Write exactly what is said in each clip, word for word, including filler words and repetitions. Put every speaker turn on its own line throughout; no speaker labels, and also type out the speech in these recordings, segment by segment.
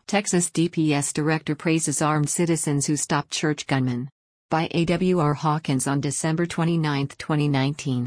Texas D P S director praises armed citizens who stopped church gunman. By A W R Hawkins on December twenty-ninth, twenty nineteen.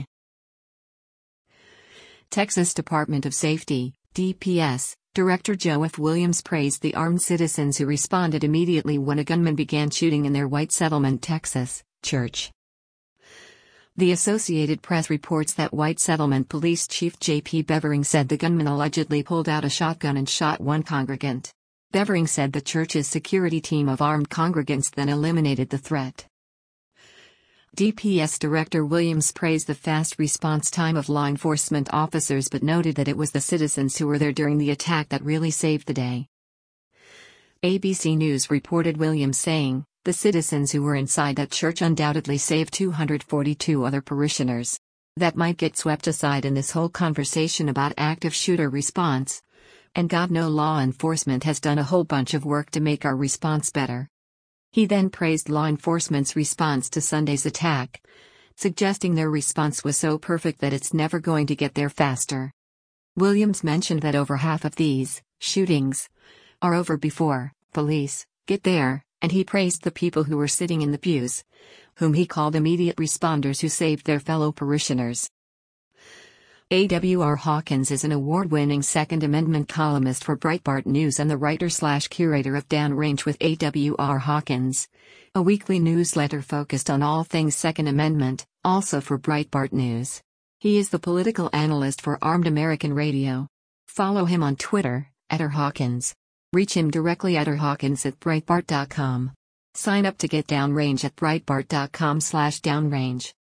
Texas Department of Safety, D P S, Director Joe F. Williams praised the armed citizens who responded immediately when a gunman began shooting in their White Settlement, Texas, church. The Associated Press reports that White Settlement Police Chief J P Bevering said the gunman allegedly pulled out a shotgun and shot one congregant. Bevering said the church's security team of armed congregants then eliminated the threat. D P S Director Williams praised the fast response time of law enforcement officers but noted that it was the citizens who were there during the attack that really saved the day. A B C News reported Williams saying, "The citizens who were inside that church undoubtedly saved two hundred forty-two other parishioners. That might get swept aside in this whole conversation about active shooter response. And God knows law enforcement has done a whole bunch of work to make our response better." He then praised law enforcement's response to Sunday's attack, suggesting their response was so perfect that it's never going to get there faster. Williams mentioned that over half of these shootings are over before police get there, and he praised the people who were sitting in the pews, whom he called immediate responders who saved their fellow parishioners. A W R Hawkins is an award-winning Second Amendment columnist for Breitbart News and the writer-slash-curator of Downrange with A W R Hawkins, a weekly newsletter focused on all things Second Amendment, also for Breitbart News. He is the political analyst for Armed American Radio. Follow him on Twitter, at R Hawkins. Reach him directly at rhawkins at breitbart dot com. Sign up to get Downrange at breitbart dot com slash downrange.